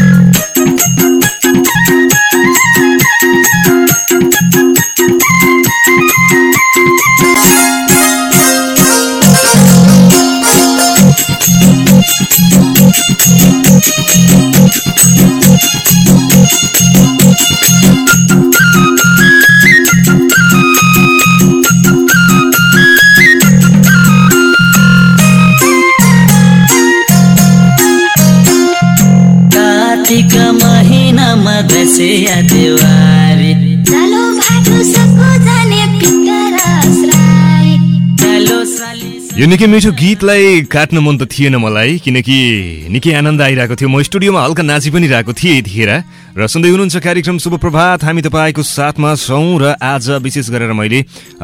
कार्तिक महिनामा दसैँ या देवारे, जालो भाटो सको जाने पित्त यो निकै मिठो गीतलाई काट्न मन त थिएन मलाई, किनकि निकै आनन्द आइरहेको थियो। म स्टुडियोमा हल्का नाची पनि रहेको थिएँ यतिखेर। र सुन्दै हुनुहुन्छ कार्यक्रम शुभ प्रभात, हामी तपाईँको साथमा छौँ। र आज विशेष गरेर मैले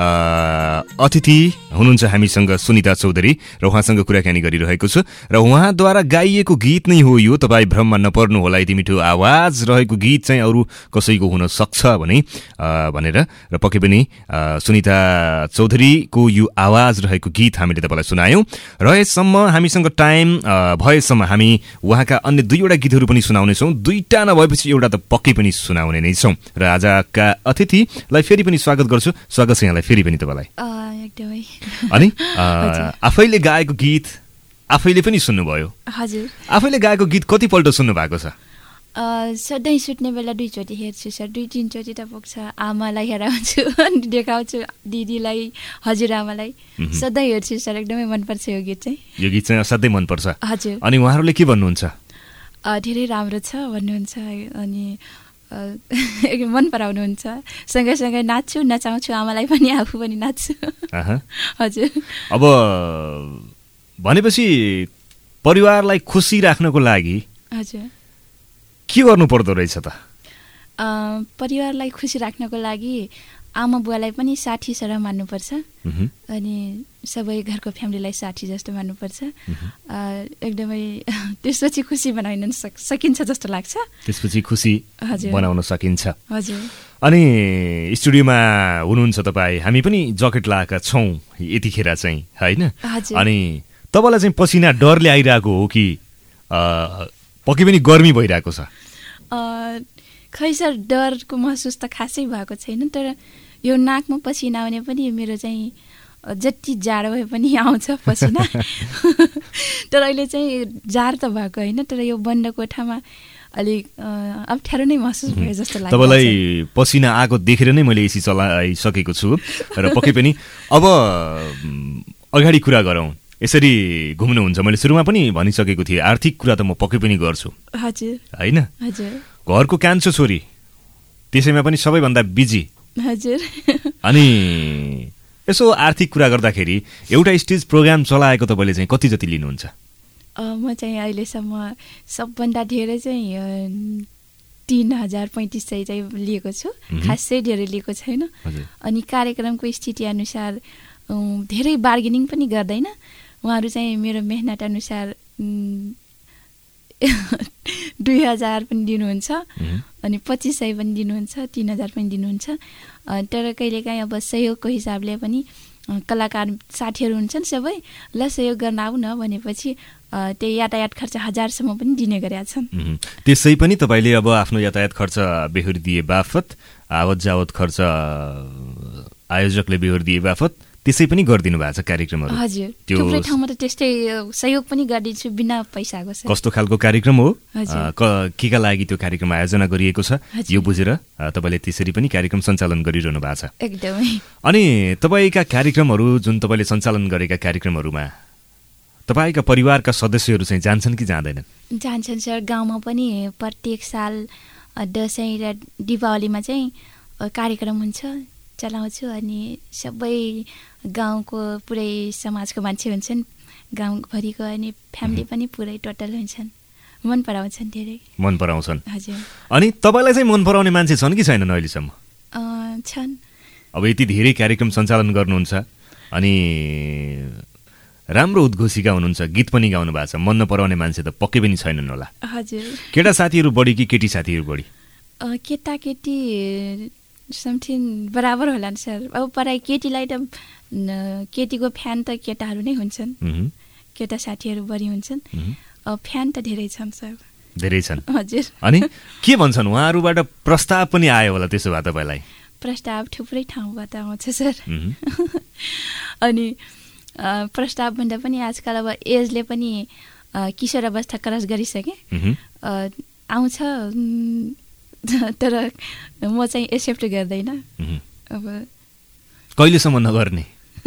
अतिथि हुनुहुन्छ हामीसँग सुनिता चौधरी, र उहाँसँग कुराकानी गरिरहेको छु। र उहाँद्वारा गाइएको गीत नै हो यो, तपाईँ भ्रममा नपर्नु होला, यति मिठो आवाज रहेको गीत चाहिँ अरू कसैको हुन सक्छ भने भनेर। र पक्कै पनि सुनिता चौधरीको यो आवाज रहेको गीत हामीले तपाईँलाई सुनायौँ। र यससम्म हामीसँग टाइम भएसम्म हामी उहाँका अन्य दुईवटा गीतहरू पनि सुनाउनेछौँ। दुईवटा नभएपछि एउटा त पक्कै पनि सुनाउने नै छौँ। र आजका अतिथिलाई फेरि पनि स्वागत गर्छु। स्वागत छ यहाँलाई फेरि पनि तपाईँलाई। एकदमै। अनि आफैले गाएको गीत आफैले पनि सुन्नुभयो? हजुर। आफैले गाएको गीत कतिपल्ट सुन्नु भएको छ? सधैँ सुत्ने बेला दुईचोटि हेर्छु सर, दुई तिनचोटि त पुग्छ। आमालाई हेराउँछु, देखाउँछु दिदीलाई, हजुरआमालाई, सधैँ हेर्छु सर। एकदमै मनपर्छ यो गीत चाहिँ। यो गीत चाहिँ असाध्यै मनपर्छ। हजुर। अनि उहाँहरूले के भन्नुहुन्छ? धेरै राम्रो छ भन्नुहुन्छ, अनि मन पराउनुहुन्छ। सँगैसँगै नाच्छु, नचाउँछु, आमालाई पनि आफू पनि नाच्छु। हजुर। अब भनेपछि परिवारलाई खुसी राख्नको लागि हजुर के गर्नु पर्दो रहेछ त? परिवारलाई खुसी राख्नको लागि आमा बुवालाई पनि साथी सरह मान्नुपर्छ, अनि सबै घरको फ्यामिलीलाई साथी जस्तो मान्नुपर्छ। एकदमै त्यसपछि खुसी बनाउन सकिन्छ जस्तो लाग्छ। त्यसपछि खुसी बनाउन सकिन्छ। हजुर। अनि स्टुडियोमा हुनुहुन्छ तपाईँ, हामी पनि जकेट लगाएका छौँ यतिखेर चाहिँ, होइन? अनि तपाईँलाई चाहिँ पसिना डरले आइरहेको हो कि पक्कै पनि गर्मी भइरहेको छ? खै सर, डरको महसुस त खासै भएको छैन, तर यो नाकमा पसिना आउने पनि मेरो चाहिँ जति जाडो भए पनि आउँछ पसिना। तर अहिले चाहिँ जाड त भएको होइन, तर यो बन्द कोठामा अलिक अप्ठ्यारो नै महसुस भयो जस्तो लाग्छ। तपाईँलाई पसिना आएको देखेर नै मैले एसी चलाइसकेको छु। र पक्कै पनि अब अगाडि कुरा गरौँ। यसरी घुम्नुहुन्छ, मैले सुरुमा पनि भनिसकेको थिएँ, आर्थिक कुरा त म पक्कै पनि गर्छु। हजुर। होइन? हजुर। घरको कान्छो छोरी, त्यसैमा पनि सबैभन्दा बिजी। हजुर। अनि यसो आर्थिक कुरा गर्दाखेरि एउटा स्टेज प्रोग्राम चलाएको तपाईँले चाहिँ कति जति लिनुहुन्छ? म चाहिँ अहिलेसम्म सबभन्दा धेरै चाहिँ तिन हजार पैँतिस सय चाहिँ लिएको छु, खासै धेरै लिएको छैन। अनि कार्यक्रमको स्थिति अनुसार धेरै बार्गेनिङ पनि गर्दैन उहाँहरू चाहिँ। मेरो मेहनत अनुसार दुई हजार पनि दिनुहुन्छ, अनि पच्चिस सय पनि दिनुहुन्छ, तिन हजार पनि दिनुहुन्छ। तर कहिलेकाहीँ अब सहयोगको हिसाबले पनि कलाकार साथीहरू हुन्छन् सबै, ल सहयोग गर्न आऊ न भनेपछि त्यही यातायात खर्च हजारसम्म पनि दिने गरेका छन्। त्यसै पनि तपाईँले अब आफ्नो यातायात खर्च बेहोरिदिए बापत, आवत जावत खर्च आयोजकले बेहोरिदिए बापत त्यसै पनि गरिदिनु भएको छ कार्यक्रमहरू? हजुर। थुप्रै ठाउँमा त त्यस्तै सहयोग पनि गरिदिन्छु बिना पैसाको। कस्तो खालको कार्यक्रम हो, के का लागि त्यो कार्यक्रम आयोजना गरिएको छ, यो बुझेर तपाईँले त्यसरी पनि कार्यक्रम सञ्चालन गरिरहनु भएको छ? एकदमै। अनि तपाईँका कार्यक्रमहरू, जुन तपाईँले सञ्चालन गरेका कार्यक्रमहरूमा तपाईँका परिवारका सदस्यहरू चाहिँ जान्छन् कि जाँदैनन्? जान्छन् सर। गाउँमा पनि प्रत्येक साल दसैँ र दीपावलीमा चाहिँ कार्यक्रम हुन्छ, चलाउँछु। अनि सबै गाउँको पुरै समाजको मान्छे हुन्छन् गाउँभरिको, अनि फ्यामिली पनि पुरै टोटल हुन्छन्, मन पराउँछन्, धेरै मन पराउँछन्। हजुर। अनि तपाईँलाई चाहिँ मन पराउने मान्छे छन् कि छैनन् अहिलेसम्म? छन्। अब यति धेरै कार्यक्रम सञ्चालन गर्नुहुन्छ, अनि राम्रो उद्घोषिका हुनुहुन्छ, गीत पनि गाउनु भएको छ, मन नपराउने मान्छे त पक्कै पनि छैनन् होला? हजुर। केटा साथीहरू बढी कि केटी साथीहरू बढी? केटाकेटी समथिङ बराबर होला नि सर। अब पढाइ केटीलाई त केटीको फ्यान त केटाहरू नै हुन्छन्, केटा साथीहरू बढी हुन्छन्। फ्यान त धेरै छन् सर। धेरै छन्? हजुर। अनि के भन्छन् उहाँहरूबाट? प्रस्ताव पनि आयो होला त्यसो भए तपाईँलाई? प्रस्ताव थुप्रै ठाउँबाट आउँछ सर। अनि प्रस्ताव भन्दा पनि आजकल अब एजले पनि किशोर अवस्था क्रस गरिसके, आउँछ, तर म चाहिँ एक्सेप्ट गर्दैन। अब कहिलेसम्म नगर्ने?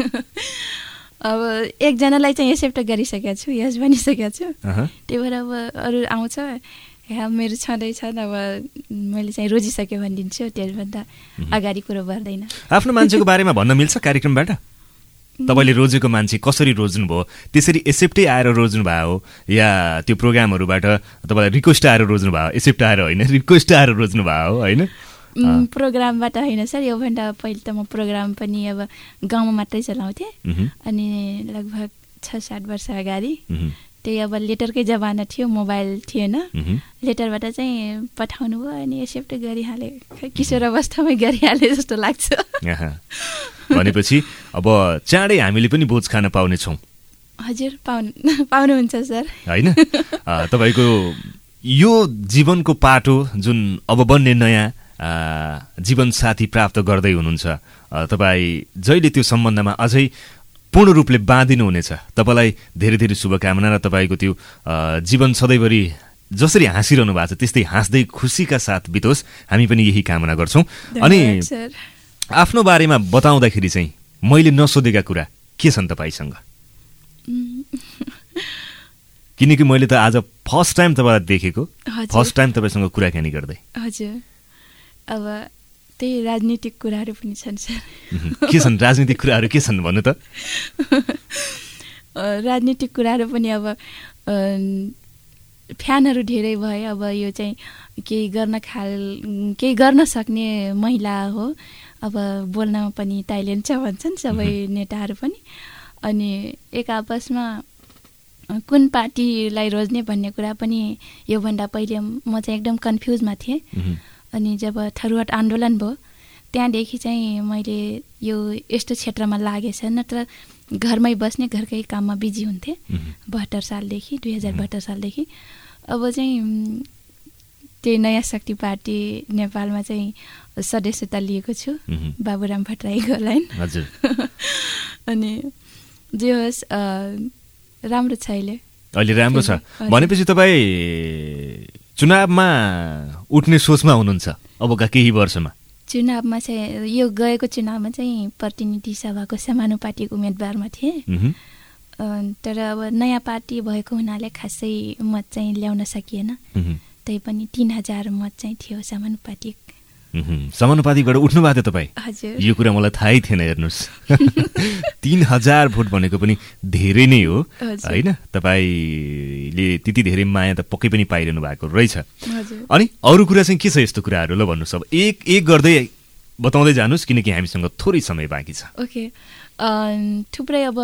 अब एकजनालाई चाहिँ एक्सेप्ट गरिसकेको छु, यस भनिसकेको छु। त्यही भएर अब अरू आउँछ, मेरो छँदैछ, अब मैले चाहिँ रोजिसक्यो भनिदिन्छु, त्यसभन्दा अगाडि कुरो बढ्दैन। आफ्नो मान्छेको बारेमा भन्न मिल्छ कार्यक्रमबाट? तपाईँले रोजेको मान्छे कसरी रोज्नु भयो, त्यसरी एक्सेप्टै आएर रोज्नु भयो हो या त्यो प्रोग्रामहरूबाट तपाईँलाई रिक्वेस्ट आएर रोज्नु भयो? एक्सेप्ट आएर होइन, रिक्वेस्ट आएर रोज्नु भयो हो होइन? प्रोग्रामबाट होइन सर, योभन्दा पहिले त म प्रोग्राम पनि अब गाउँमा मात्रै चलाउँथेँ। अनि लगभग छ सात वर्ष अगाडि त्यही अब लेटरकै जमाना थियो, मोबाइल थिएन। लेटरबाट चाहिँ पठाउनु भयो अनि एक्सेप्ट गरिहाले, किशोर अवस्थामै गरिहाले जस्तो लाग्छ। भनेपछि अब चाँडै हामीले पनि भोज खान पाउनेछौँ। हजुर, पाउनु पाउनुहुन्छ सर होइन? तपाईँको यो जीवनको पाटो जुन अब बन्ने नयाँ जीवनसाथी प्राप्त गर्दै हुनुहुन्छ, तपाईँ जहिले त्यो सम्बन्धमा अझै पूर्ण रूपले बाँधिनु हुनेछ। तपाईँलाई धेरै धेरै शुभकामना र तपाईँको त्यो जीवन सधैँभरि जसरी हाँसिरहनु भएको छ त्यस्तै हाँस्दै खुसीका साथ बितोस्, हामी पनि यही कामना गर्छौँ। अनि आफ्नो बारेमा बताउँदाखेरि चाहिँ मैले नसोधेका कुरा के छन् तपाईँसँग? किनकि मैले त आज फर्स्ट टाइम तपाईँलाई देखेको, फर्स्ट टाइम तपाईँसँग कुराकानी गर्दै। हजुर, अब त्यही राजनीतिक कुराहरू पनि छन् सर। के छन् राजनीतिक कुराहरू, के छन् भन्नु त? राजनीतिक कुराहरू पनि अब फ्यानहरू धेरै भए। अब यो चाहिँ केही गर्न खाल केही गर्न सक्ने महिला हो, अब बोल्नमा पनि ट्यालेन्ट छ भन्छन् सबै नेताहरू पनि। अनि एक आपसमा कुन पार्टीलाई रोज्ने भन्ने कुरा पनि योभन्दा पहिले म चाहिँ एकदम कन्फ्युजमा थिएँ। अनि जब थरुवाट आन्दोलन भयो त्यहाँदेखि चाहिँ मैले यो यस्तो क्षेत्रमा लागेछ, नत्र घरमै बस्ने घरकै काममा बिजी हुन्थेँ बहत्तर सालदेखि दुई हजार बहत्तर सालदेखि। अब चाहिँ त्यही नयाँ शक्ति पार्टी नेपालमा चाहिँ सदस्यता लिएको छु, बाबुराम भट्टराईको लाइन। अनि जे होस् राम्रो छ अहिले। अहिले राम्रो छ भनेपछि तपाईँ चुनावमा उठ्ने सोचमा हुनुहुन्छ अबका केही वर्षमा? चुनावमा चाहिँ यो गएको चुनावमा चाहिँ प्रतिनिधि सभाको समानुपातिक उम्मेदवारमा थिएँ। तर अब नयाँ पार्टी भएको हुनाले खासै मत चाहिँ ल्याउन सकिएन। त्यही पनि तीन हजार मत चाहिँ थियो समानुपातिक। समानुपातिकबाट उठ्नु भएको थियो तपाईँ? हजुर, यो कुरा मलाई थाहै थिएन। हेर्नुहोस्, तीन हजार भोट भनेको पनि धेरै नै हो होइन? तपाईँले त्यति धेरै माया त पक्कै पनि पाइरहनु भएको रहेछ। अनि अरू कुरा चाहिँ के छ यस्तो कुराहरू? ल भन्नुहोस्, अब एक एक गर्दै बताउँदै जानुहोस् किनकि हामीसँग थोरै समय बाँकी छ। ओके, थुप्रै अब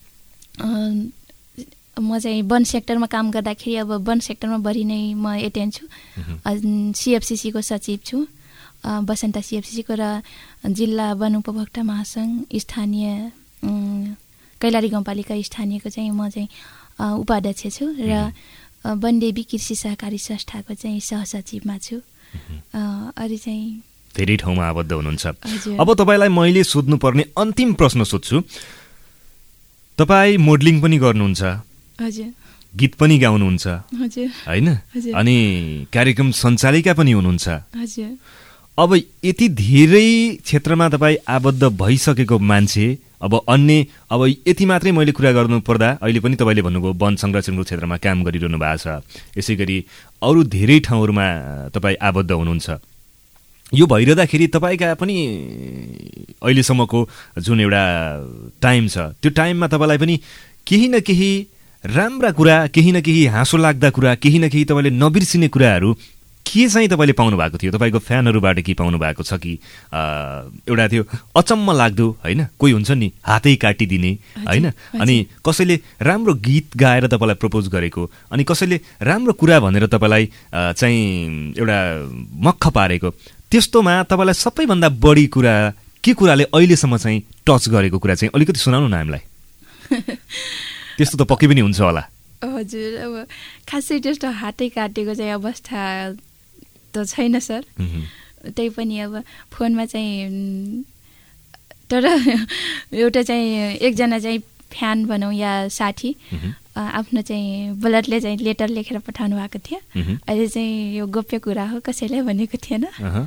म चाहिँ वन सेक्टरमा काम गर्दाखेरि अब वन सेक्टरमा बढी नै म एटेन्ड छु। सिएफसिसीको सचिव छु, बसन्त सिएफसिसीको, र जिल्ला वन उपभोक्ता महासङ्घ स्थानीय कैलाली गाउँपालिका स्थानीयको चाहिँ म चाहिँ उपाध्यक्ष छु र वनदेवी कृषि सहकारी संस्थाको चाहिँ सहसचिवमा छु। अरू चाहिँ धेरै ठाउँमा आबद्ध हुनुहुन्छ। अब तपाईँलाई मैले सोध्नुपर्ने अन्तिम प्रश्न सोध्छु। तपाईँ मोडलिङ पनि गर्नुहुन्छ, हजुर, गीत पनि गाउनुहुन्छ होइन, अनि कार्यक्रम सञ्चालिका पनि हुनुहुन्छ। हजुर, अब यति धेरै क्षेत्रमा तपाईँ आबद्ध भइसकेको मान्छे, अब अन्य अब यति मात्रै मैले कुरा गर्नु पर्दा अहिले पनि तपाईँले भन्नुभयो वन संरक्षणको क्षेत्रमा काम गरिरहनु भएको छ, यसै गरी अरू धेरै ठाउँहरूमा तपाईँ आबद्ध हुनुहुन्छ। यो भइरहँदाखेरि तपाईँका पनि अहिलेसम्मको जुन एउटा टाइम छ त्यो टाइममा तपाईँलाई पनि केही न केही राम्रा कुरा, केही न केही हाँसो लाग्दा कुरा, केही न केही तपाईँले नबिर्सिने कुराहरू के चाहिँ तपाईँले पाउनु भएको थियो? तपाईँको फ्यानहरूबाट के पाउनु भएको छ कि एउटा त्यो अचम्म लाग्दो होइन, कोही हुन्छ नि हातै काटिदिने होइन, अनि कसैले राम्रो गीत गाएर तपाईँलाई प्रपोज गरेको, अनि कसैले राम्रो कुरा भनेर तपाईँलाई चाहिँ एउटा मक्ख पारेको, त्यस्तोमा तपाईँलाई सबैभन्दा बढी कुरा के कुराले अहिलेसम्म चाहिँ टच गरेको कुरा चाहिँ अलिकति सुनाउनु न हामीलाई। त्यस्तो त पक्कै पनि हुन्छ होला। हजुर, अब खासै त्यस्तो हातै काटेको चाहिँ अवस्था त छैन सर। त्यही पनि अब फोनमा चाहिँ, तर एउटा चाहिँ एकजना चाहिँ फ्यान भनौँ या साथी आफ्नो चाहिँ बुलेटले चाहिँ लेटर लेखेर पठाउनु भएको थियो। अहिले चाहिँ यो गोप्य कुरा हो, कसैले भनेको थिएन,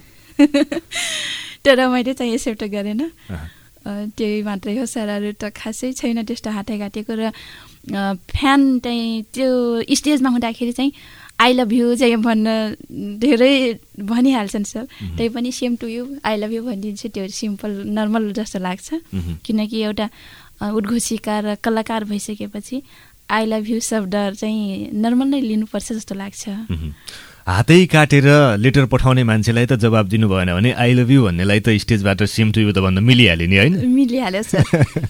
तर मैले चाहिँ एक्सेप्ट गरेन। त्यही मात्रै हो सर, अरू त खासै छैन त्यस्तो हातै काटेको। र फ्यान चाहिँ त्यो स्टेजमा हुँदाखेरि चाहिँ आई लभ यु चाहिँ भन्न धेरै भनिहाल्छन् सर, त्यही पनि same to you I love you भनिदिन्छु। त्यो सिम्पल नर्मल जस्तो लाग्छ, किनकि एउटा उद्घोषिका र कलाकार भइसकेपछि आई लभ यु शब्द चाहिँ नर्मल नै लिनुपर्छ जस्तो लाग्छ। हातै काटेर लेटर पठाउने मान्छेलाई त जवाब दिनु भएन भने आई लभ यु भन्नेलाई त स्टेजबाट सेम टु यु त भन्न मिलिहाल्यो नि, होइन? मिलिहाल्यो सर।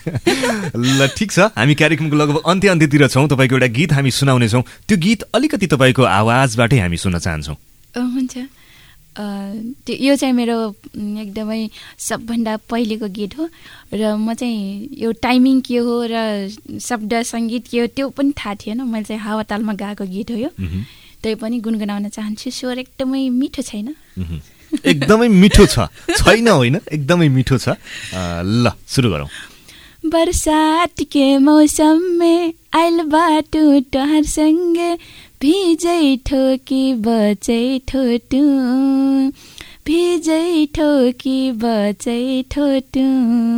ल ठिक छ, हामी कार्यक्रमको लगभग अन्त्य अन्त्यतिर छौँ। तपाईँको एउटा गीत हामी सुनाउनेछौँ, त्यो गीत अलिकति तपाईँको आवाजबाटै हामी सुन्न चाहन्छौँ। हुन्छ, त्यो यो चाहिँ मेरो एकदमै सबभन्दा पहिलेको गीत हो र म चाहिँ यो टाइमिङ के हो र शब्द सङ्गीत के हो त्यो पनि थाहा थिएन। मैले चाहिँ हावातालमा गाएको गीत हो यो, त्यही पनि गुनगुनाउन चाहन्छु। स्वर एकदमै मिठो छैन? एकदमै मिठो छ, छैन होइन, एकदमै मिठो छ। ल सुरु गरौँ। बरसात के मौसम में आइल बाटो टहर संगे भिजै ठोकी बचै ठोटू भिजै ठोकी बचै ठोटू।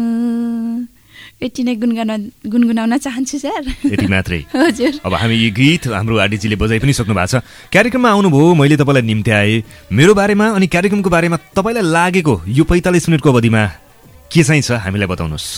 यति नै गुनगुना गुनगुनाउन चाहन्छु सर। यति मात्रै? हजुर। अब हामी यो गीत हाम्रो आदिजीले बजाइ पनि सक्नु भएको छ। कार्यक्रममा आउनुभयो, मैले तपाईँलाई निम्त्याएँ। मेरो बारेमा अनि कार्यक्रमको बारेमा तपाईँलाई लागेको यो पैँतालिस मिनटको अवधिमा के चाहिँ छ हामीलाई बताउनुहोस्।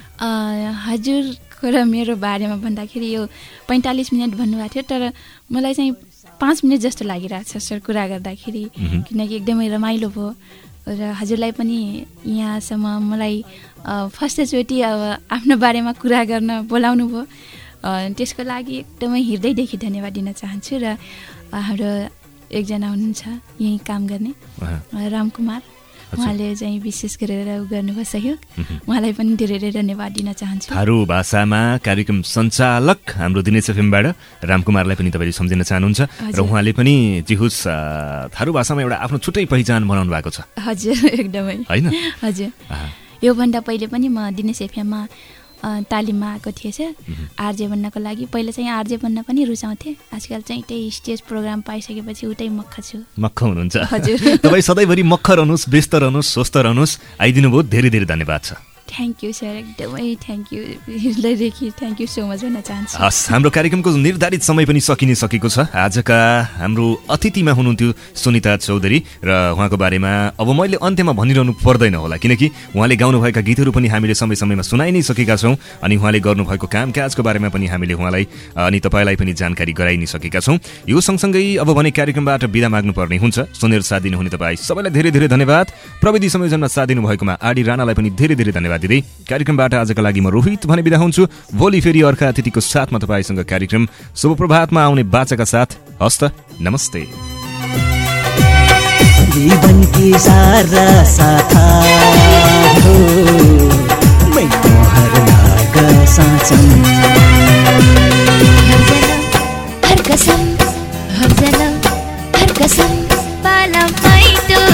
हजुरको र मेरो बारेमा भन्दाखेरि यो पैँतालिस मिनट भन्नुभएको थियो, तर मलाई चाहिँ पाँच मिनट जस्तो लागिरहेको छ सर कुरा गर्दाखेरि, किनकि एकदमै रमाइलो भयो र हजुरलाई पनि यहाँसम्म मलाई फर्स्टचोटि अब आफ्नो बारेमा कुरा गर्न बोलाउनु भयो। त्यसको लागि एकदमै हृदयदेखि धन्यवाद दिन चाहन्छु। र हाम्रो एकजना हुनुहुन्छ यहीँ काम गर्ने रामकुमार, उहाँले चाहिँ विशेष गरेर गर्नुभयो सहयोग, उहाँलाई पनि धेरै धेरै धन्यवाद दिन चाहन्छु। थारू भाषामा कार्यक्रम सञ्चालक हाम्रो दिनेश एफएमबाट रामकुमारलाई पनि तपाईँले सम्झिन चाहनुहुन्छ र उहाँले पनि जिहुस थारू भाषामा एउटा आफ्नो छुट्टै पहिचान बनाउनु भएको छ। हजुर एकदमै होइन? हजुर। योभन्दा पहिले पनि म दिनेश एफएममा तालिममा आएको थिएँ सर आरजे बन्नको लागि। पहिला चाहिँ आरजे बन्न पनि रुचाउँथेँ, आजकल चाहिँ त्यही स्टेज प्रोग्राम पाइसकेपछि उतै मक्ख छु। मक्ख हुनुहुन्छ? हजुर। तपाईँ सधैँभरि मक्ख रहनुहोस्, व्यस्त रहनुहोस्, स्वस्थ रहनुहोस्। आइदिनु भयो, धेरै धेरै धन्यवाद छ। थ्याङ्क यू सर, एकदमै थ्याङ्क यू, हृदयदेखि थ्याङ्क यू सो मच भन्न चाहन्छु। हस्, हाम्रो कार्यक्रमको निर्धारित समय पनि सकिने सकेको छ। आजका हाम्रो अतिथिमा हुनुहुन्थ्यो सुनिता चौधरी र उहाँको बारेमा अब मैले अन्त्यमा भनिरहनु पर्दैन होला, किनकि उहाँले गाउनुभएका गीतहरू पनि हामीले समय समयमा सुनाइ नै सकेका छौँ अनि उहाँले गर्नुभएको कामकाजको बारेमा पनि हामीले उहाँलाई अनि तपाईँलाई पनि जानकारी गराइ नै सकेका छौँ। यो सँगसँगै अब भने कार्यक्रमबाट बिदा माग्नुपर्ने हुन्छ। सुनेर साथ दिनुहुने तपाईँ सबैलाई धेरै धेरै धन्यवाद। प्रविधि संयोजनमा साथ दिनुभएकोमा आडी राणालाई पनि धेरै धेरै धन्यवाद दिँदै कार्यक्रमबाट आजका लागि म रोहित भने बिदा हुन्छु। भोलि फेरि अर्का अतिथिको साथमा तपाईँसँग कार्यक्रम शुभ प्रभातमा आउने बाचाका साथ हस्त नमस्ते। जीवन की सारा साथा हो मैं मोहर लागा साचम हर जला हर कसम हर जला हर कसम पाला पाई तो